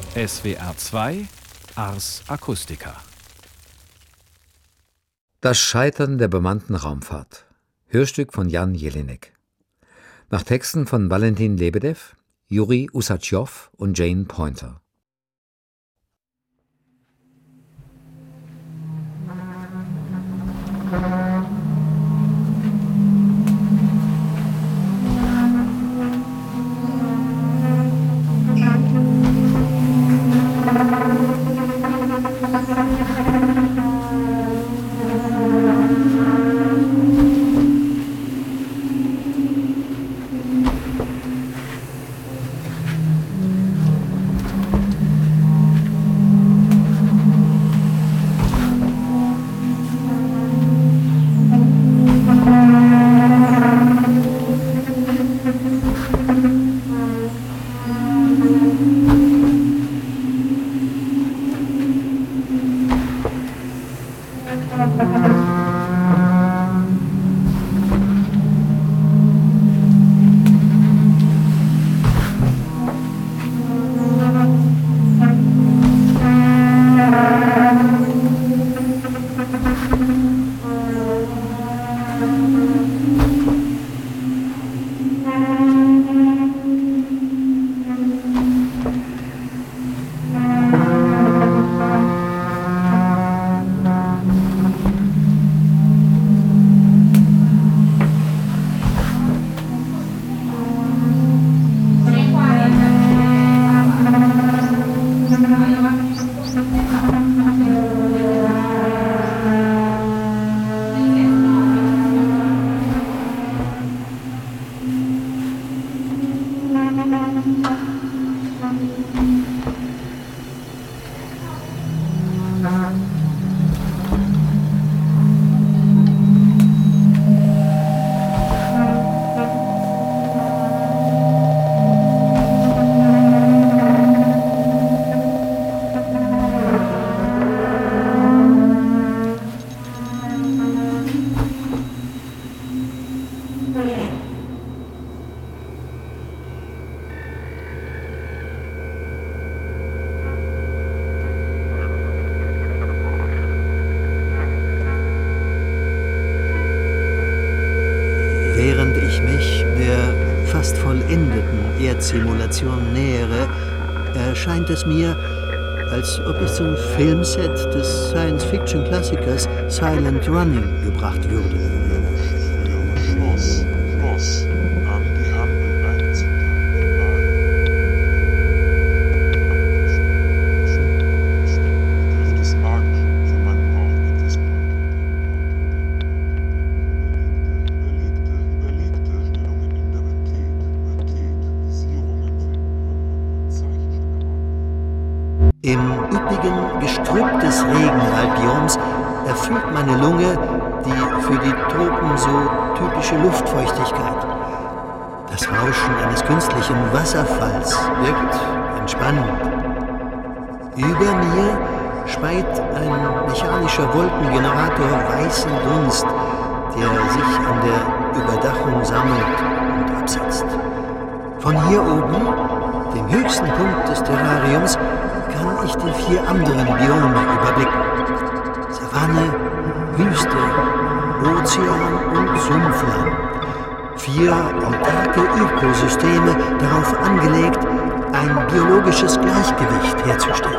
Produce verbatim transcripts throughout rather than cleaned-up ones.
S W R zwei Ars Acustica. Das Scheitern der bemannten Raumfahrt. Hörstück von Jan Jelinek. Nach Texten von Valentin Lebedew, Juri Usatschjow und Jane Pointer. Während ich mich der fast vollendeten Erdsimulation nähere, erscheint es mir, als ob ich zum Filmset des Science-Fiction-Klassikers Silent Running gebracht würde. Schloss, Schloss, nahm die Ampel einzig den Wagen. Begriff des Magischen für meinen Ort etwas Überlegte, überlegte Stellungen in der Realität, Realität, Visierungen, Zeichen. Im üppigen Gestrüpp des Regenwaldbioms erfüllt meine Lunge die für die Tropen so typische Luftfeuchtigkeit. Das Rauschen eines künstlichen Wasserfalls wirkt entspannend. Über mir speit ein mechanischer Wolkengenerator weißen Dunst, der sich an der Überdachung sammelt und absetzt. Von hier oben, dem höchsten Punkt des Terrariums, kann ich die vier anderen Biome überblicken. Savanne, Wüste, Ozean und Sumpfland. Vier autarke Ökosysteme darauf angelegt, ein biologisches Gleichgewicht herzustellen.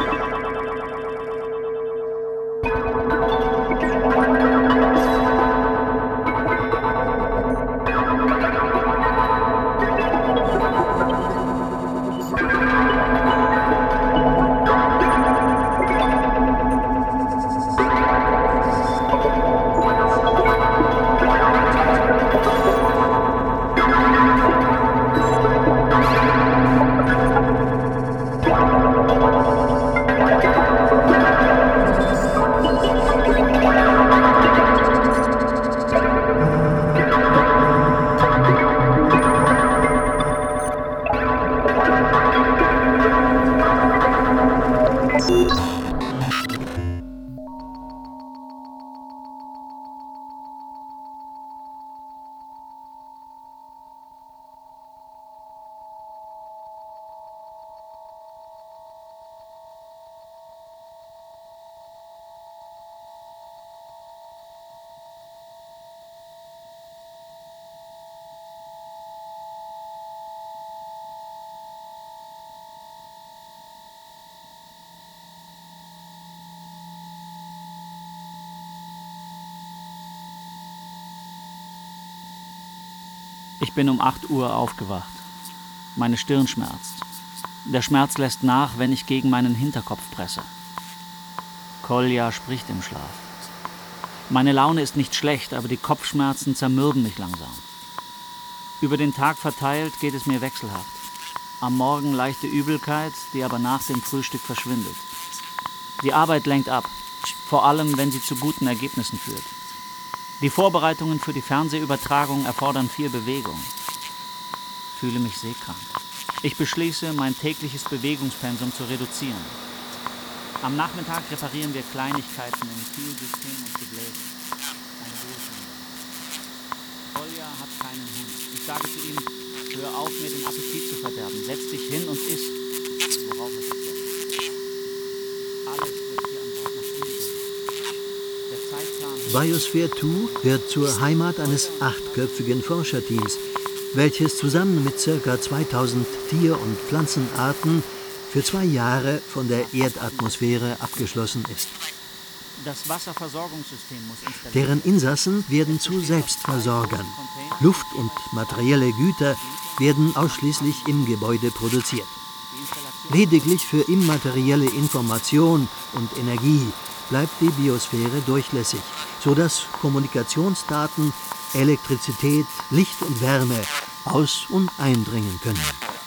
Ich bin um acht Uhr aufgewacht. Meine Stirn schmerzt. Der Schmerz lässt nach, wenn ich gegen meinen Hinterkopf presse. Kolja spricht im Schlaf. Meine Laune ist nicht schlecht, aber die Kopfschmerzen zermürben mich langsam. Über den Tag verteilt geht es mir wechselhaft. Am Morgen leichte Übelkeit, die aber nach dem Frühstück verschwindet. Die Arbeit lenkt ab, vor allem wenn sie zu guten Ergebnissen führt. Die Vorbereitungen für die Fernsehübertragung erfordern viel Bewegung. Ich fühle mich seekrank. Ich beschließe, mein tägliches Bewegungspensum zu reduzieren. Am Nachmittag reparieren wir Kleinigkeiten im Kühlsystem und Gebläse. Ein Wohlfühl. Kolja hat keinen Hund. Ich sage zu ihm, hör auf, mir den Appetit zu verderben. Setz dich hin und iss. Worauf es ist. Alles wird hier an Bord noch umgesetzt. Der Zeitplan... Biosphere zwei wird zur Heimat eines achtköpfigen Forscherteams, welches zusammen mit ca. zweitausend Tier- und Pflanzenarten für zwei Jahre von der Erdatmosphäre abgeschlossen ist. Das Wasserversorgungssystem muss installiert werden. Deren Insassen werden zu Selbstversorgern. Luft und materielle Güter werden ausschließlich im Gebäude produziert. Lediglich für immaterielle Information und Energie bleibt die Biosphäre durchlässig, sodass Kommunikationsdaten, Elektrizität, Licht und Wärme aus- und eindringen können.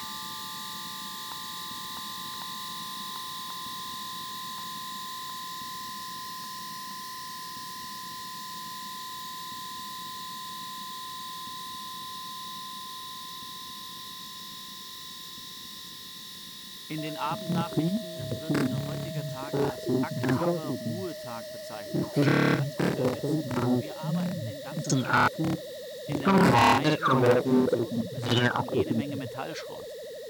In den Abendnachrichten wird unser heutiger Tag als aktiver Ruhetag bezeichnet. Wir arbeiten den ganzen Tag. In der Nacht jede Menge Metallschrott.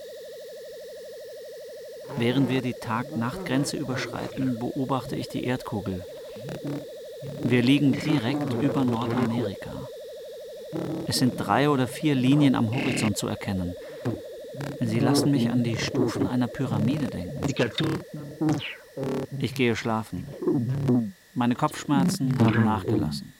Während wir die Tag-Nacht-Grenze überschreiten, beobachte ich die Erdkugel. Wir liegen direkt über Nordamerika. Es sind drei oder vier Linien am Horizont zu erkennen. Sie lassen mich an die Stufen einer Pyramide denken. Ich gehe schlafen. Meine Kopfschmerzen haben nachgelassen.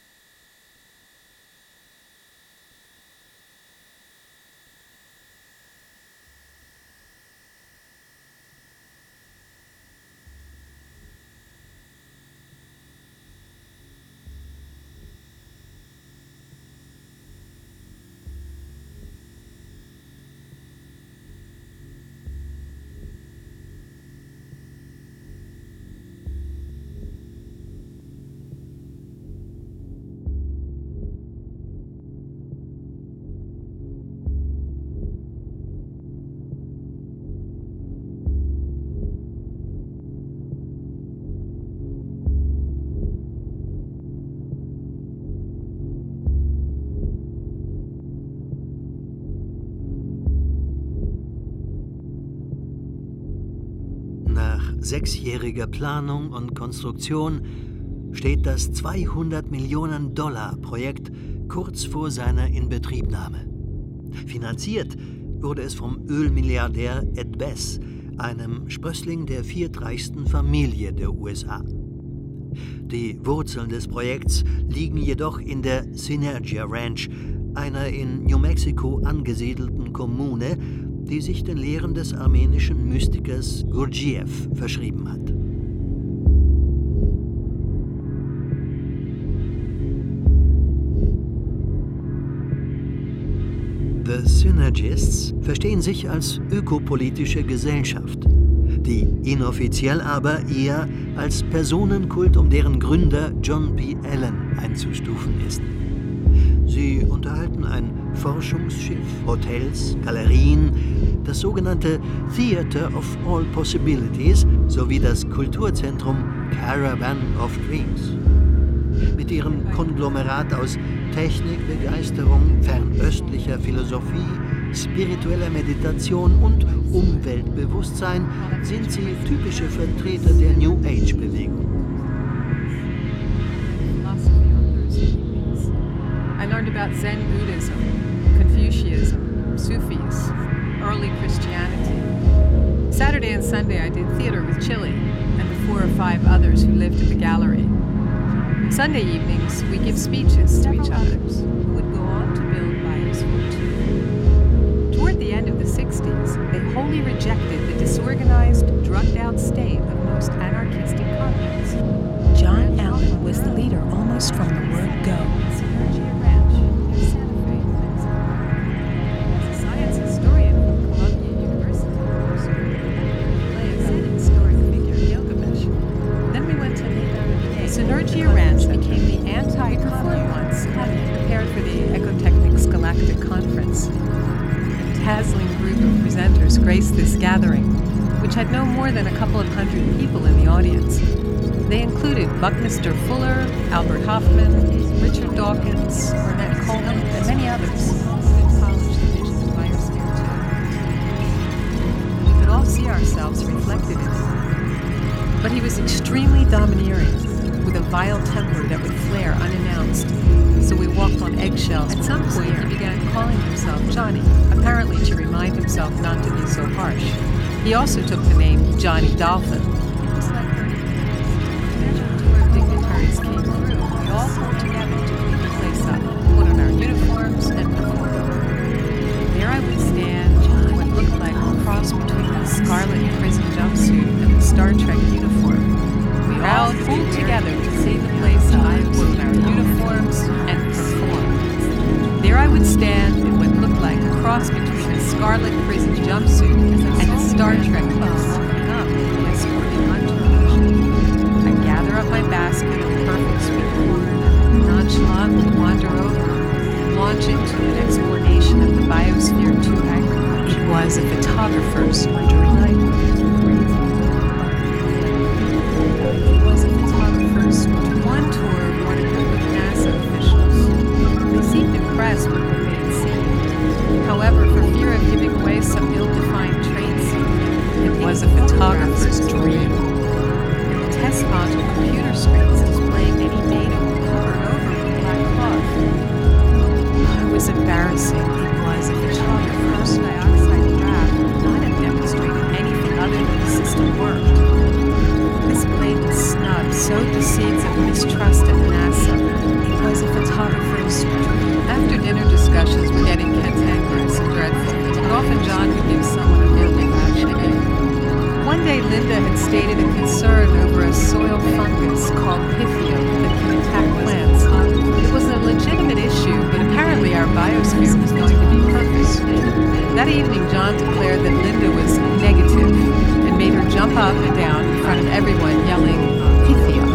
Sechsjähriger Planung und Konstruktion steht das zweihundert Millionen Dollar Projekt kurz vor seiner Inbetriebnahme. Finanziert wurde es vom Ölmilliardär Ed Bass, einem Sprössling der viertreichsten Familie der U S A. Die Wurzeln des Projekts liegen jedoch in der Synergia Ranch, einer in New Mexico angesiedelten Kommune, die sich den Lehren des armenischen Mystikers Gurdjieff verschrieben hat. The Synergists verstehen sich als ökopolitische Gesellschaft, die inoffiziell aber eher als Personenkult um deren Gründer John P. Allen einzustufen ist. Sie unterhalten ein Forschungsschiff, Hotels, Galerien, das sogenannte Theater of All Possibilities sowie das Kulturzentrum Caravan of Dreams. Mit ihrem Konglomerat aus Technikbegeisterung, fernöstlicher Philosophie, spiritueller Meditation und Umweltbewusstsein sind sie typische Vertreter der New Age-Bewegung. I learned about Zen Buddhism, Confucianism, Sufis, early Christianity. Saturday and Sunday I did theater with Chili and the four or five others who lived at the gallery. Sunday evenings we give speeches to each other who would go on to build Biosphere two. underground state of most anarchistic continents. John Allen was the leader almost from the word go. Synergia Ranch in Santa Fe, Mexico. As a science historian from Columbia University, play a Zen historic figure, Gilgamesh. Then we went to Synergia Ranch became the anti-commune once, prepared for the Ecotechnics Galactic Conference. A dazzling group of presenters graced this gathering, which had no more than a couple of hundred people in the audience. They included Buckminster Fuller, Albert Hoffman, Richard Dawkins, Ornette Coleman, and many others. We could all see ourselves reflected in him. But he was extremely domineering, with a vile temper that would flare unannounced. So we walked on eggshells. At some point, he began calling himself Johnny, apparently to remind himself not to be so harsh. He also took the name Johnny Dolphin. It was like thirty minutes. After the tour of dignitaries came through, we all pulled together to clean the place up, put on our uniforms, and perform. There I would stand, what looked like a cross between the scarlet prison jumpsuit and the Star Trek uniform. We all pulled together to see the place up, put on our uniforms, and perform. There I would stand in what looked like a cross between a scarlet prison jumpsuit and a Star Trek bus walking up the escorting entourage. I gather up my basket of perfect sweet corn and nonchalantly wander over and launch into an exploration of the Biosphere two agriculture. It was a photographer's dream. It was a photographer's dream. One tour brought a group of NASA officials. They seemed impressed with what they had seen. However, for fear of giving away some ill-defined trade secret, it was a photographer's dream. And the test module computer screens displaying any data were covered over with black cloth. It was embarrassing. It was a photographer's dioxide draft would not have demonstrated anything other than the system worked. This blatant snub sowed the seeds of mistrust at NASA. It was a photographer's dream. After dinner discussions were getting cantankerous and dreadful, and often John would give someone a verbal lecture. One day Linda had stated a concern over a soil fungus called Pythio that can attack plants. It was a legitimate issue, but apparently our biosphere was going to be perfect. That evening, John declared that Linda was negative and made her jump up and down in front of everyone, yelling, Pythio.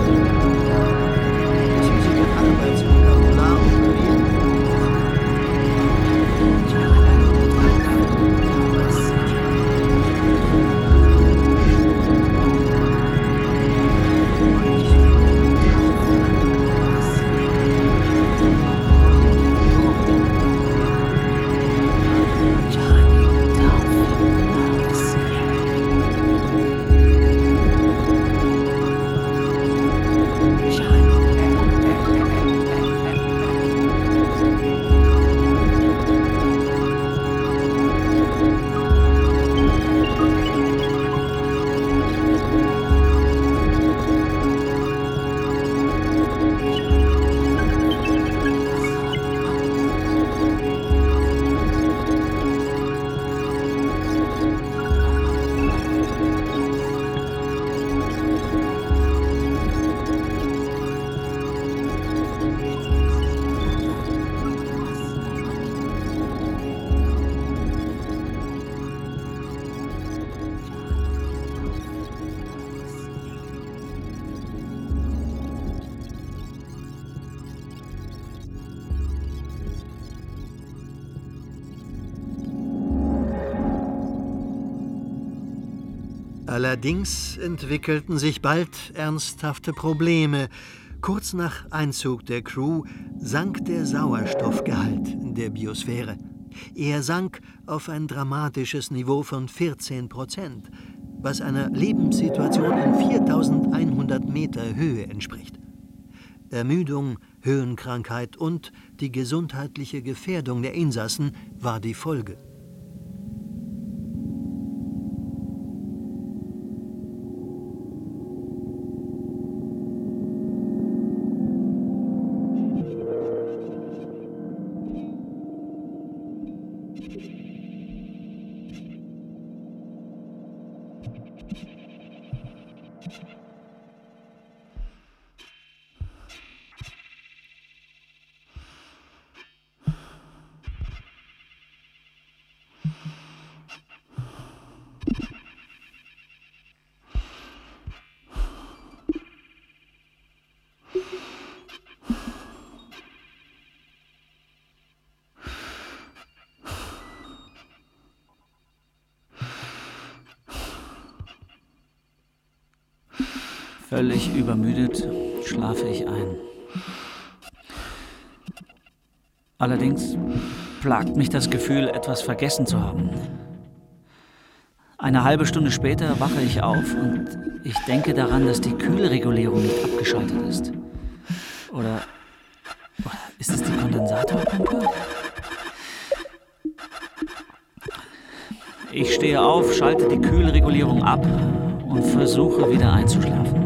Allerdings entwickelten sich bald ernsthafte Probleme. Kurz nach Einzug der Crew sank der Sauerstoffgehalt in der Biosphäre. Er sank auf ein dramatisches Niveau von vierzehn Prozent, was einer Lebenssituation in viertausendeinhundert Meter Höhe entspricht. Ermüdung, Höhenkrankheit und die gesundheitliche Gefährdung der Insassen war die Folge. Thank you. Völlig übermüdet schlafe ich ein. Allerdings plagt mich das Gefühl, etwas vergessen zu haben. Eine halbe Stunde später wache ich auf und ich denke daran, dass die Kühlregulierung nicht abgeschaltet ist. Oder, oder ist es die Kondensatorpumpe? Ich stehe auf, schalte die Kühlregulierung ab und versuche wieder einzuschlafen.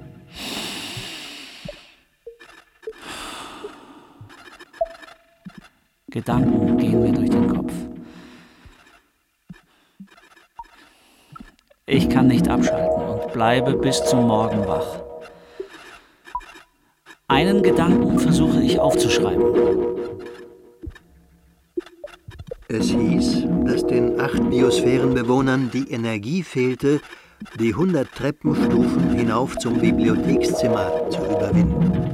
Gedanken gehen mir durch den Kopf. Ich kann nicht abschalten und bleibe bis zum Morgen wach. Einen Gedanken versuche ich aufzuschreiben. Es hieß, dass den acht Biosphärenbewohnern die Energie fehlte, die hundert Treppenstufen hinauf zum Bibliothekszimmer zu überwinden.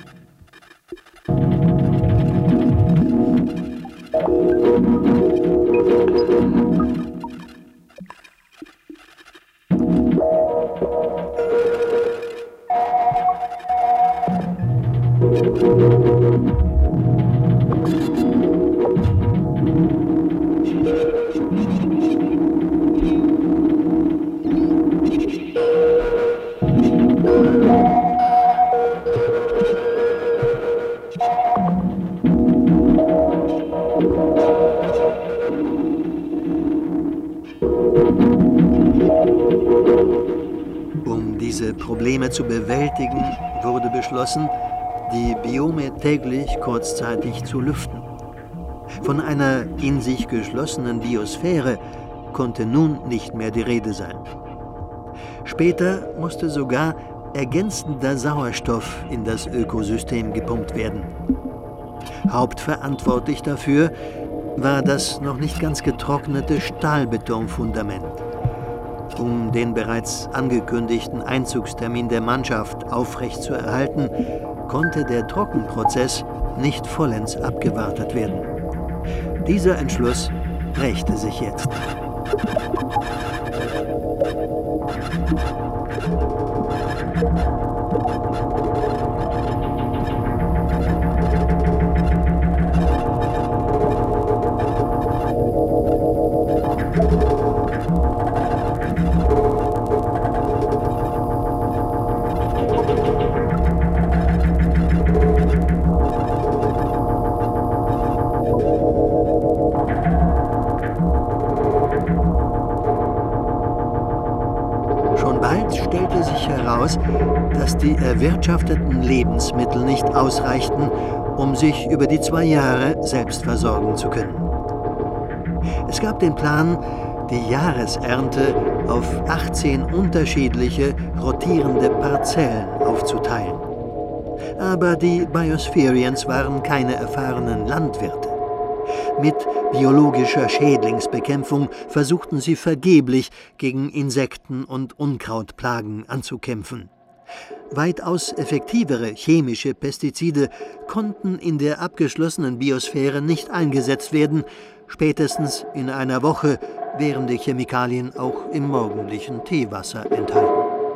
Um diese Probleme zu bewältigen, wurde beschlossen, die Biome täglich kurzzeitig zu lüften. Von einer in sich geschlossenen Biosphäre konnte nun nicht mehr die Rede sein. Später musste sogar ergänzender Sauerstoff in das Ökosystem gepumpt werden. Hauptverantwortlich dafür war das noch nicht ganz getrocknete Stahlbetonfundament. Um den bereits angekündigten Einzugstermin der Mannschaft aufrechtzuerhalten, konnte der Trockenprozess nicht vollends abgewartet werden. Dieser Entschluss rächte sich jetzt. Dass die erwirtschafteten Lebensmittel nicht ausreichten, um sich über die zwei Jahre selbst versorgen zu können. Es gab den Plan, die Jahresernte auf achtzehn unterschiedliche, rotierende Parzellen aufzuteilen. Aber die Biospherians waren keine erfahrenen Landwirte. Mit biologischer Schädlingsbekämpfung versuchten sie vergeblich, gegen Insekten- und Unkrautplagen anzukämpfen. Weitaus effektivere chemische Pestizide konnten in der abgeschlossenen Biosphäre nicht eingesetzt werden. Spätestens in einer Woche wären die Chemikalien auch im morgendlichen Teewasser enthalten.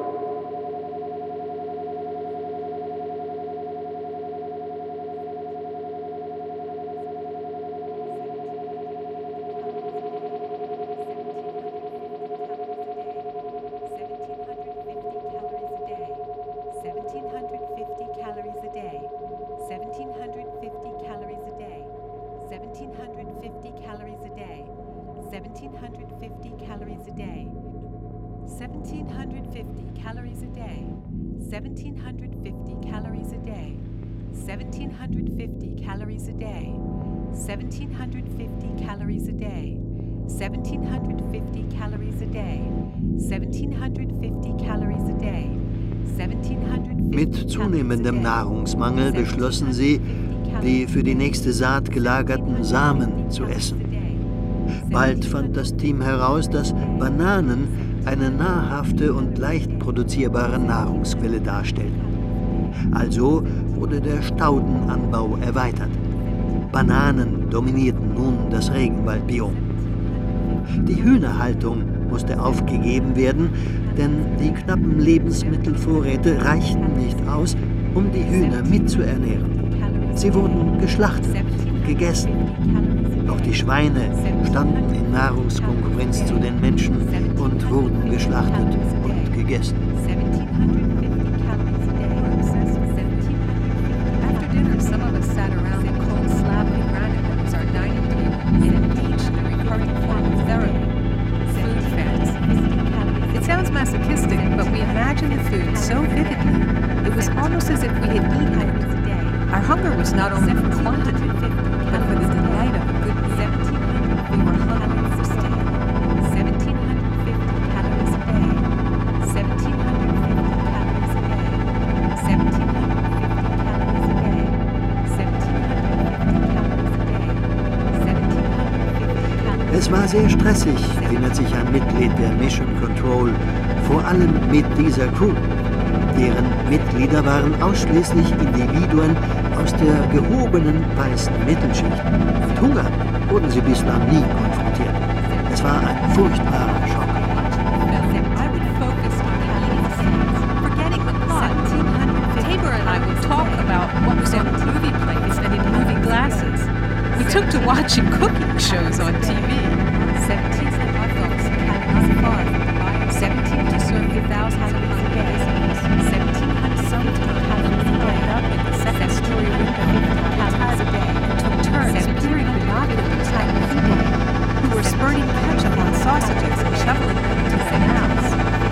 Mit zunehmendem Nahrungsmangel beschlossen sie, die für die nächste Saat gelagerten Samen zu essen. Bald fand das Team heraus, dass Bananen eine nahrhafte und leicht produzierbare Nahrungsquelle darstellten. Also wurde der Staudenanbau erweitert. Bananen dominierten nun das Regenwaldbiom. Die Hühnerhaltung musste aufgegeben werden, denn die knappen Lebensmittelvorräte reichten nicht aus, um die Hühner mitzuernähren. Sie wurden geschlachtet und gegessen. Auch die Schweine standen in Nahrungskonkurrenz zu den Menschen und wurden geschlachtet und gegessen. After dinner, some of us sat around the cold slab of granite that was our dining table and engaged in a recurring form of therapy, food fantasy. It sounds masochistic, but we imagined the food so vividly, it was almost as if we had eaten it. Our hunger was not only for quantity, but for the delight of a good meal. We were hungry for staying. seventeen fifty calories a day. seventeen fifty calories a day. seventeen fifty calories a day. seventeen fifty calories a day. seventeen fifty calories. Es war sehr stressig, erinnert sich ein Mitglied der Mission Control, vor allem mit dieser Crew. Deren Mitglieder waren ausschließlich Individuen aus der gehobenen weißen Mittelschicht. Mit Hunger wurden sie bislang nie konfrontiert. Es war ein furchtbarer Schock. I would focus on the eating scenes, forgetting the plot. Tabor and I would talk about what was on movie plates and in movie glasses. We took to watching cooking shows on T V. seventeen hot dogs, seventeen to serve a thousand calories a day. seventeen hundred sometimes calories a day. Up in the second story window, calories a day. Took turns peering binoculars at people who were spurting ketchup on sausages and shoveling them into their mouths.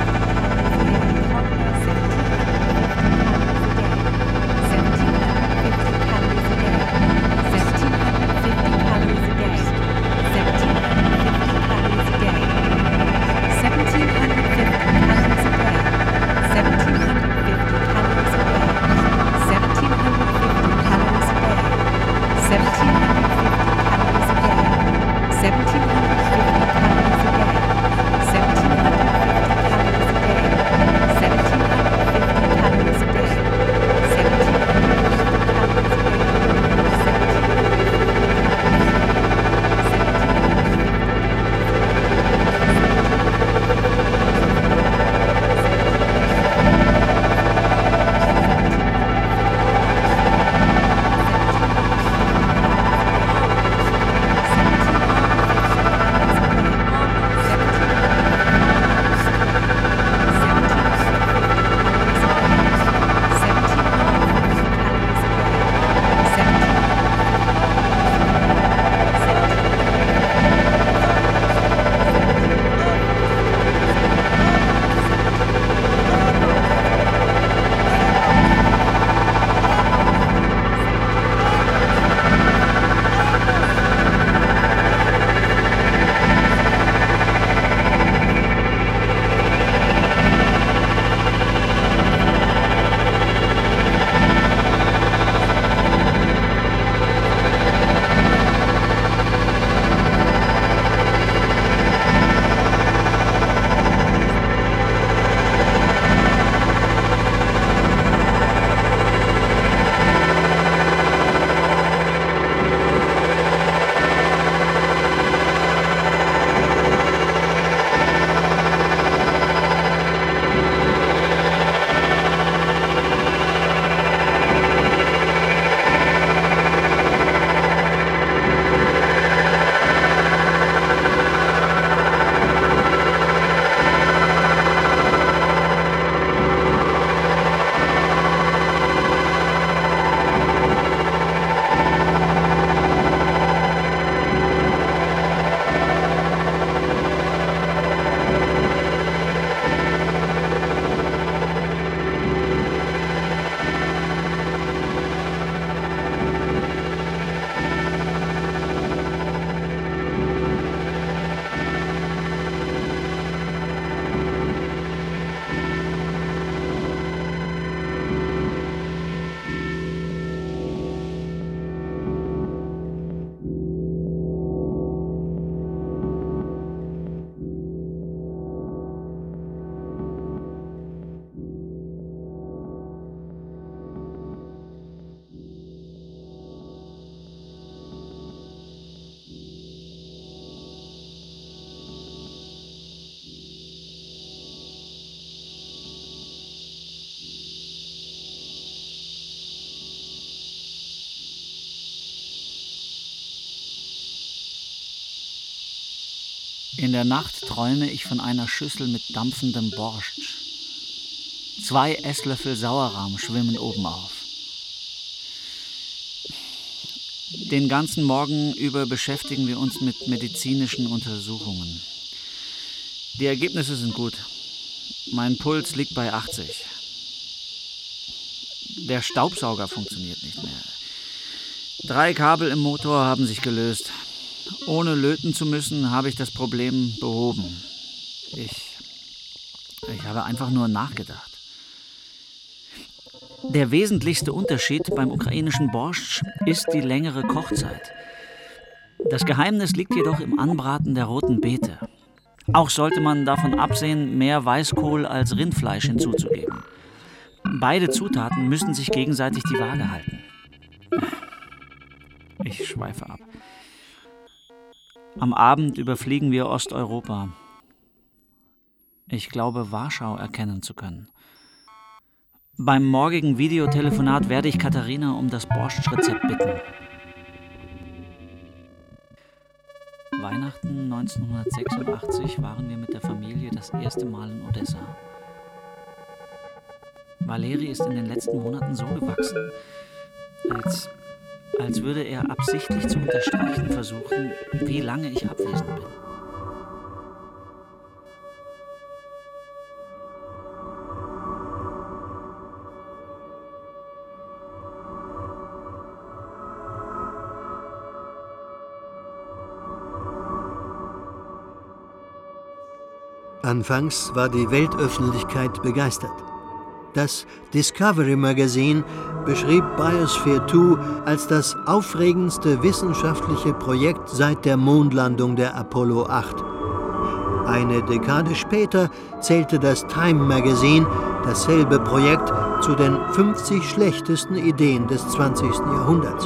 seventeen fifty calories a day. seventeen fifty calories a day. seventeen fifty calories a day. seventeen fifty calories a day. seventeen fifty calories a day. seventeen fifty calories a day. seventeen fifty calories a day. seventeen fifty calories a day. seventeen In der Nacht träume ich von einer Schüssel mit dampfendem Borscht. Zwei Esslöffel Sauerrahm schwimmen oben auf. Den ganzen Morgen über beschäftigen wir uns mit medizinischen Untersuchungen. Die Ergebnisse sind gut. Mein Puls liegt bei achtzig. Der Staubsauger funktioniert nicht mehr. Drei Kabel im Motor haben sich gelöst. Ohne löten zu müssen, habe ich das Problem behoben. Ich, ich habe einfach nur nachgedacht. Der wesentlichste Unterschied beim ukrainischen Borscht ist die längere Kochzeit. Das Geheimnis liegt jedoch im Anbraten der roten Beete. Auch sollte man davon absehen, mehr Weißkohl als Rindfleisch hinzuzugeben. Beide Zutaten müssen sich gegenseitig die Waage halten. Ich schweife ab. Am Abend überfliegen wir Osteuropa. Ich glaube, Warschau erkennen zu können. Beim morgigen Videotelefonat werde ich Katharina um das Borscht-Rezept bitten. Weihnachten neunzehnhundertsechsundachtzig waren wir mit der Familie das erste Mal in Odessa. Valeri ist in den letzten Monaten so gewachsen, als, als würde er absichtlich zu unterstreichen versuchen, wie lange ich abwesend bin. Anfangs war die Weltöffentlichkeit begeistert. Das Discovery Magazine beschrieb Biosphere zwei als das aufregendste wissenschaftliche Projekt seit der Mondlandung der Apollo acht. Eine Dekade später zählte das Time Magazine dasselbe Projekt zu den fünfzig schlechtesten Ideen des zwanzigsten Jahrhunderts.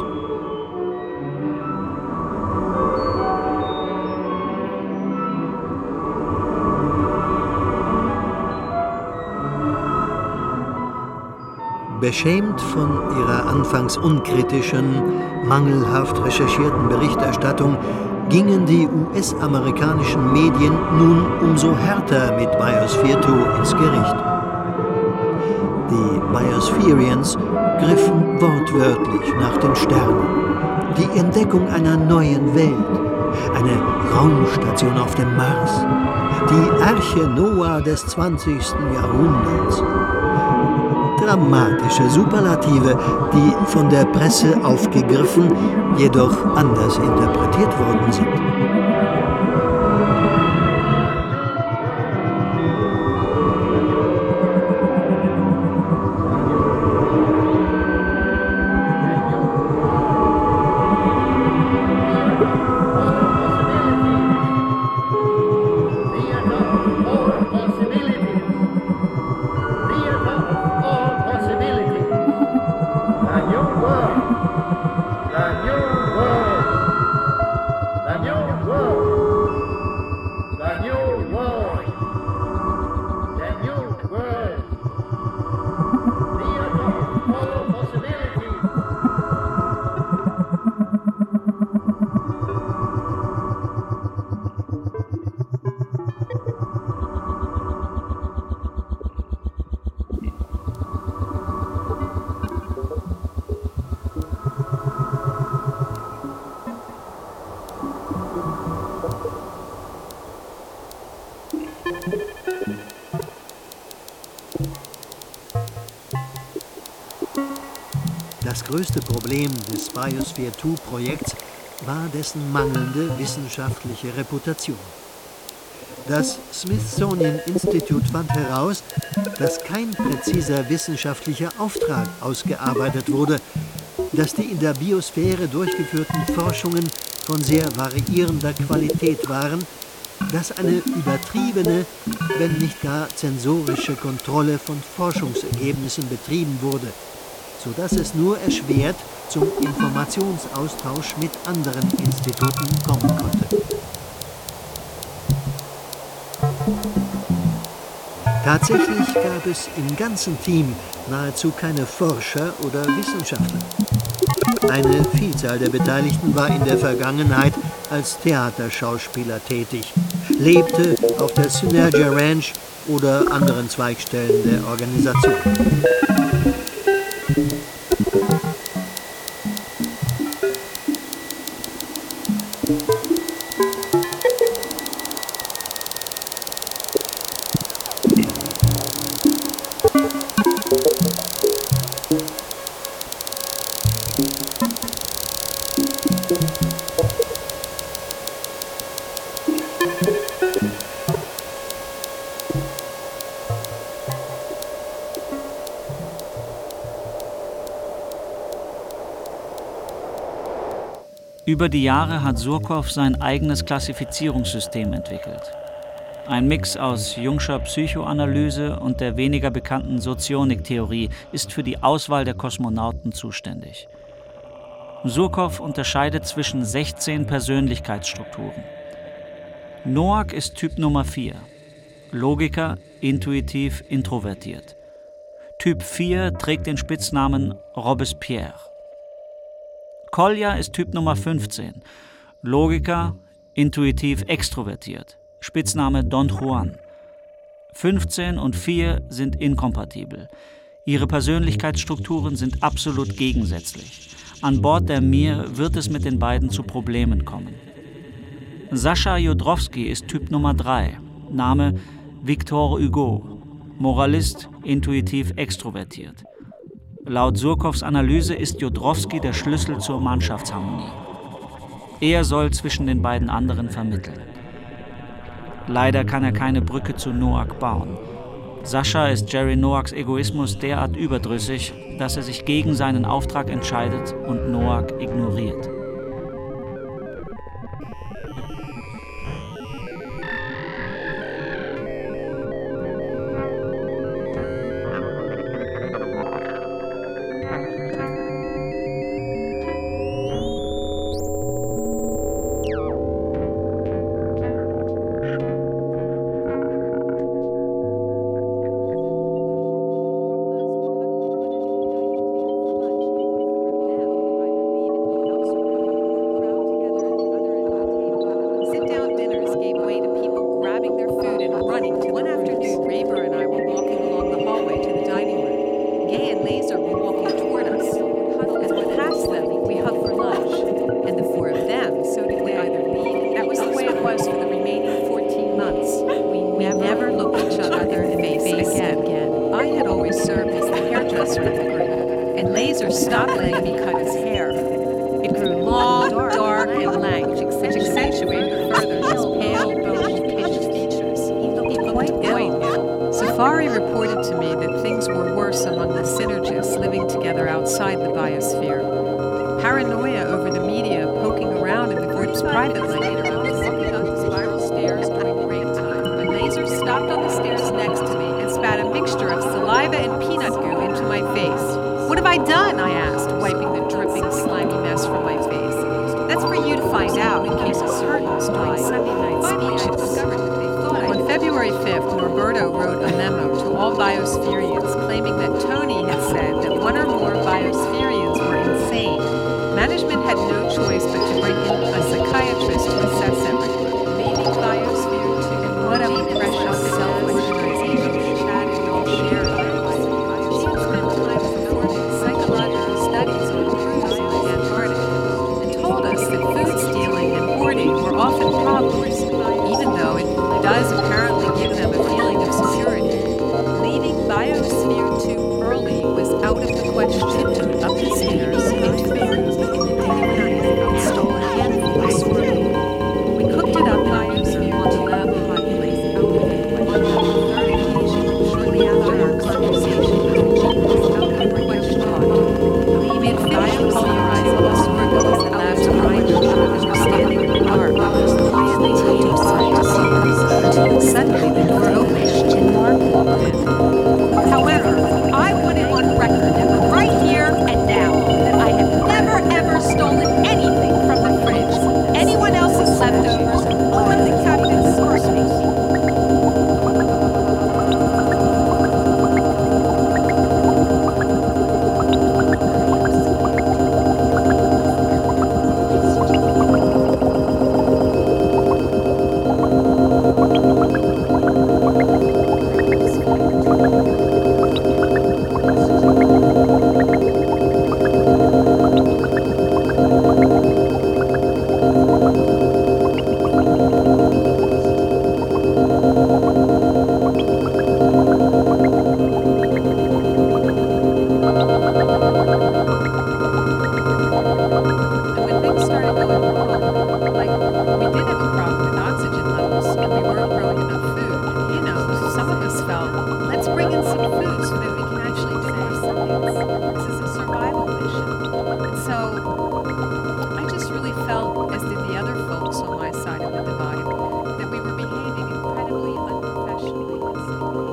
Beschämt von ihrer anfangs unkritischen, mangelhaft recherchierten Berichterstattung gingen die U S-amerikanischen Medien nun umso härter mit Biosphere zwei ins Gericht. Die Biospherians griffen wortwörtlich nach den Sternen. Die Entdeckung einer neuen Welt, eine Raumstation auf dem Mars, die Arche Noah des zwanzigsten Jahrhunderts. Dramatische Superlative, die von der Presse aufgegriffen, jedoch anders interpretiert worden sind. Das größte Problem des Biosphere zwei Projekts war dessen mangelnde wissenschaftliche Reputation. Das Smithsonian Institute fand heraus, dass kein präziser wissenschaftlicher Auftrag ausgearbeitet wurde, dass die in der Biosphäre durchgeführten Forschungen von sehr variierender Qualität waren, dass eine übertriebene, wenn nicht gar zensorische Kontrolle von Forschungsergebnissen betrieben wurde, sodass es nur erschwert zum Informationsaustausch mit anderen Instituten kommen konnte. Tatsächlich gab es im ganzen Team nahezu keine Forscher oder Wissenschaftler. Eine Vielzahl der Beteiligten war in der Vergangenheit als Theaterschauspieler tätig. lebte auf der Synergia Ranch oder anderen Zweigstellen der Organisation. Über die Jahre hat Surkow sein eigenes Klassifizierungssystem entwickelt. Ein Mix aus Jungscher Psychoanalyse und der weniger bekannten Sozionik-Theorie ist für die Auswahl der Kosmonauten zuständig. Surkow unterscheidet zwischen sechzehn Persönlichkeitsstrukturen. Noack ist Typ Nummer vier, Logiker, intuitiv, introvertiert. Typ vier trägt den Spitznamen Robespierre. Kolja ist Typ Nummer fünfzehn, Logiker, intuitiv, extrovertiert. Spitzname Don Juan. fünfzehn und vier sind inkompatibel. Ihre Persönlichkeitsstrukturen sind absolut gegensätzlich. An Bord der Mir wird es mit den beiden zu Problemen kommen. Sascha Jodorowsky ist Typ Nummer drei, Name Victor Hugo, Moralist, intuitiv, extrovertiert. Laut Surkows Analyse ist Jodorowsky der Schlüssel zur Mannschaftsharmonie. Er soll zwischen den beiden anderen vermitteln. Leider kann er keine Brücke zu Noack bauen. Sascha ist Jerry Noacks Egoismus derart überdrüssig, dass er sich gegen seinen Auftrag entscheidet und Noack ignoriert.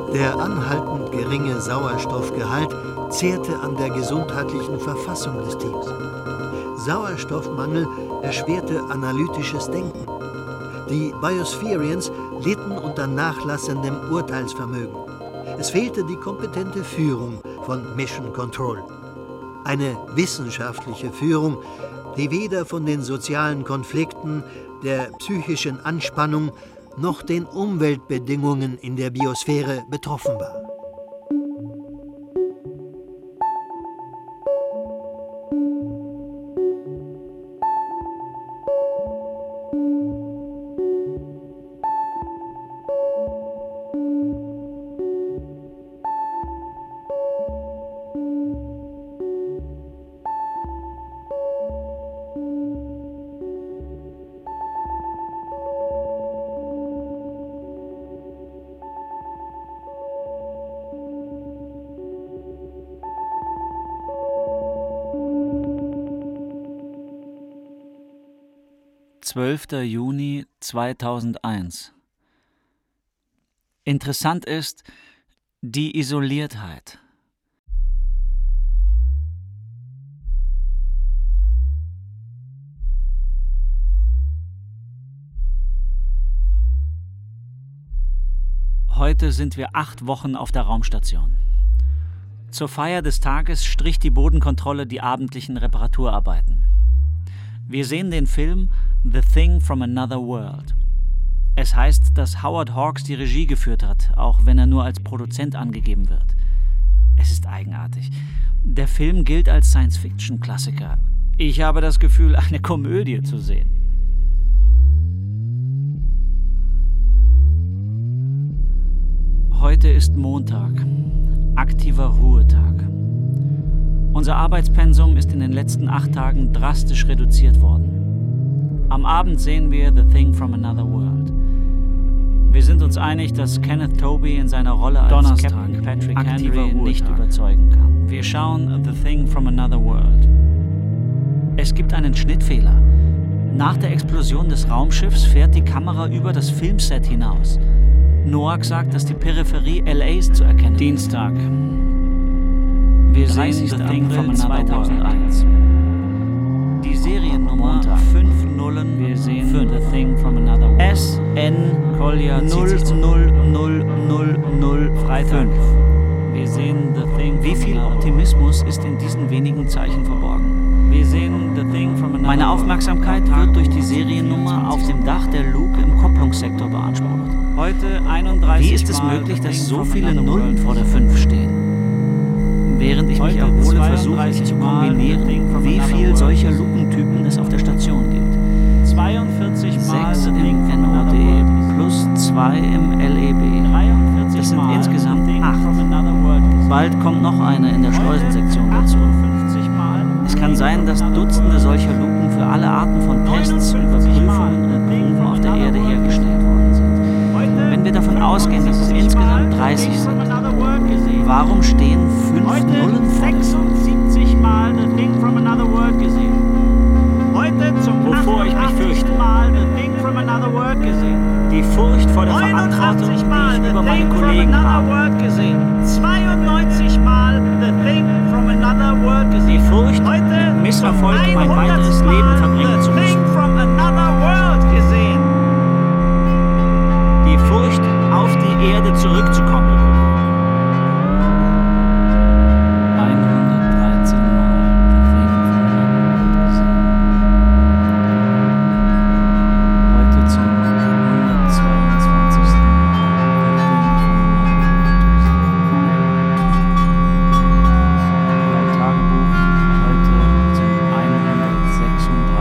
Der anhaltend geringe Sauerstoffgehalt zehrte an der gesundheitlichen Verfassung des Teams. Sauerstoffmangel erschwerte analytisches Denken. Die Biospherians litten unter nachlassendem Urteilsvermögen. Es fehlte die kompetente Führung von Mission Control. Eine wissenschaftliche Führung, die weder von den sozialen Konflikten, der psychischen Anspannung noch den Umweltbedingungen in der Biosphäre betroffen war. zwölfter Juni zweitausendeins. Interessant ist die Isoliertheit. Heute sind wir acht Wochen auf der Raumstation. Zur Feier des Tages strich die Bodenkontrolle die abendlichen Reparaturarbeiten. Wir sehen den Film The Thing from Another World. Es heißt, dass Howard Hawks die Regie geführt hat, auch wenn er nur als Produzent angegeben wird. Es ist eigenartig. Der Film gilt als Science-Fiction-Klassiker. Ich habe das Gefühl, eine Komödie zu sehen. Heute ist Montag, aktiver Ruhetag. Unser Arbeitspensum ist in den letzten acht Tagen drastisch reduziert worden. Am Abend sehen wir The Thing from Another World. Wir sind uns einig, dass Kenneth Tobey in seiner Rolle als Donnerstag, Captain Patrick aktiver Henry nicht Ruhetag. überzeugen kann. Wir schauen The Thing from Another World. Es gibt einen Schnittfehler. Nach der Explosion des Raumschiffs fährt die Kamera über das Filmset hinaus. Noack sagt, dass die Peripherie L As zu erkennen ist. Dienstag. Wir sehen The Thing from Another World. Die Seriennummer Montag. fünf null Wir sehen fünf. The Thing from Another World. S N Kolja zieht null sich zurück. null null null null Freitag. Wir sehen The Thing Wie from viel Another Optimismus ist in diesen wenigen Zeichen verborgen? Wir sehen The Thing from Another Meine World. Aufmerksamkeit wird durch die Seriennummer auf dem Dach der Luke im Kopplungssektor beansprucht. Heute einunddreißig Wie ist es Mal möglich, The dass Thing so from viele Another Nullen World vor der gesehen. fünf stehen? Während ich mich Heute erhole, versuche ich zweiunddreißig zu Mal The kombinieren, Thing from wie Another viel World. solcher Lukentypen es auf der Station gibt. zweiundvierzig Mal sechs The im Thing from N O Another D World. plus zwei im L E B. dreiundvierzig Das sind Mal insgesamt The Thing acht. from Another World gesehen. Bald kommt noch eine in der Schleusensektion dazu. achtundfünfzig Mal Es The kann Thing sein, from dass Another Dutzende World. solcher Luken für alle Arten von Tests, neunundfünfzig Mal Überprüfungen und The Thing Proben from auf der Another Erde World hergestellt worden sind. Heute Wenn wir davon ausgehen, dass es fünfundsiebzig Mal insgesamt The dreißig Thing from sind, Another World gesehen. warum stehen fünf Heute Nullen vor der fünf? sechsundsiebzig Mal The Thing from Another World gesehen. Heute zum Wovor ich mich fürchte. achtundachtzigsten Mal The Thing from Another World gesehen. Die Furcht vor der Verantwortung, neunundachtzig die Mal ich The über meine Thing from Kollegen Another habe. World gesehen. zweiundneunzig Mal The Thing from Another World gesehen. Die Furcht, Heute mit Misserfolg mein zum weiteres hundertsten Leben Mal verbringen zu The Thing müssen. from Another World gesehen. Die Furcht, auf die Erde zurückzukommen. hundertdreizehn Mal The Thing from Another World gesehen. Heute zum hundertzweiundzwanzigsten Mal The Thing from Another World gesehen. Laut Tagebuch heute zum hundertsechsunddreißigsten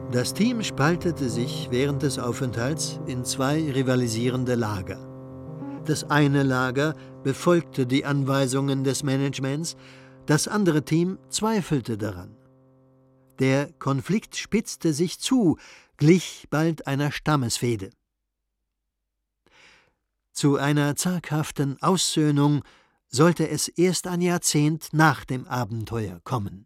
Das Team spaltete sich während des Aufenthalts in zwei rivalisierende Lager. Das eine Lager befolgte die Anweisungen des Managements, das andere Team zweifelte daran. Der Konflikt spitzte sich zu, glich bald einer Stammesfehde. Zu einer zaghaften Aussöhnung sollte es erst ein Jahrzehnt nach dem Abenteuer kommen.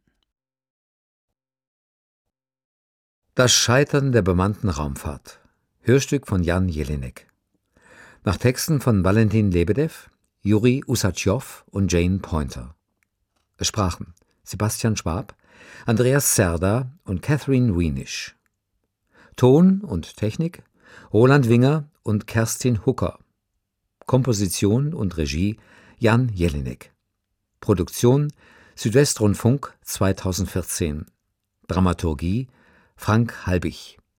Das Scheitern der bemannten Raumfahrt. Hörstück von Jan Jelinek. Nach Texten von Valentin Lebedew, Juri Usatschjow und Jane Pointer. Es sprachen Sebastian Schwab, Andreas Serda und Catherine Wienisch. Ton und Technik Roland Winger und Kerstin Hucker. Komposition und Regie Jan Jelinek. Produktion Südwestrundfunk zweitausendvierzehn. Dramaturgie Frank Halbig.